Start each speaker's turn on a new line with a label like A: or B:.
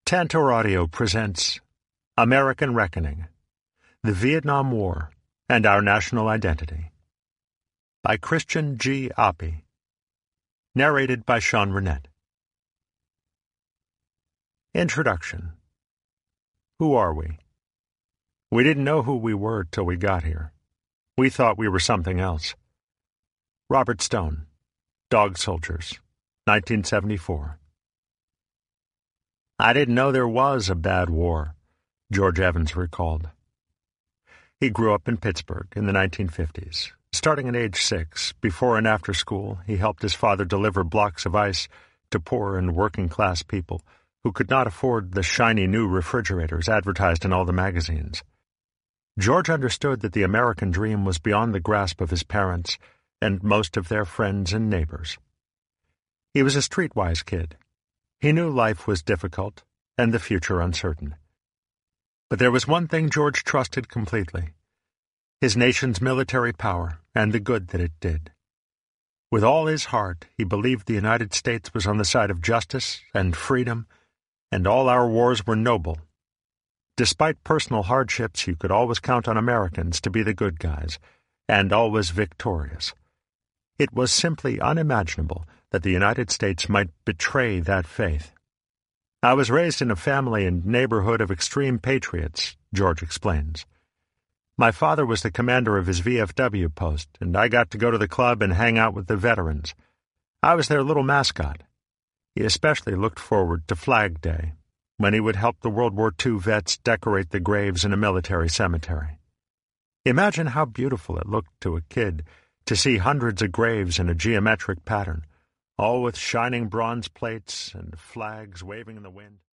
A: Tantor Audio presents American Reckoning, the Vietnam War, and Our National Identity by Christian G. Oppy. Narrated by Sean Burnett. Introduction. Who are we? We didn't know who we were till we got here. We thought we were something else. Robert Stone, Dog Soldiers, 1974. I didn't know there was a bad war, George Evans recalled. He grew up in Pittsburgh in the 1950s. Starting at age 6, before and after school, he helped his father deliver blocks of ice to poor and working-class people who could not afford the shiny new refrigerators advertised in all the magazines. George understood that the American dream was beyond the grasp of his parents and most of their friends and neighbors. He was a streetwise kid. He knew life was difficult and the future uncertain. But there was one thing George trusted completely: his nation's military power and the good that it did. With all his heart, he believed the United States was on the side of justice and freedom, and all our wars were noble. Despite personal hardships, you could always count on Americans to be the good guys, and always victorious. It was simply unimaginable that the United States might betray that faith. I was raised in a family and neighborhood of extreme patriots, George explains. My father was the commander of his VFW post, and I got to go to the club and hang out with the veterans. I was their little mascot. He especially looked forward to Flag Day, when he would help the World War II vets decorate the graves in a military cemetery. Imagine how beautiful it looked to a kid to see hundreds of graves in a geometric pattern, all with shining bronze plates and flags waving in the wind.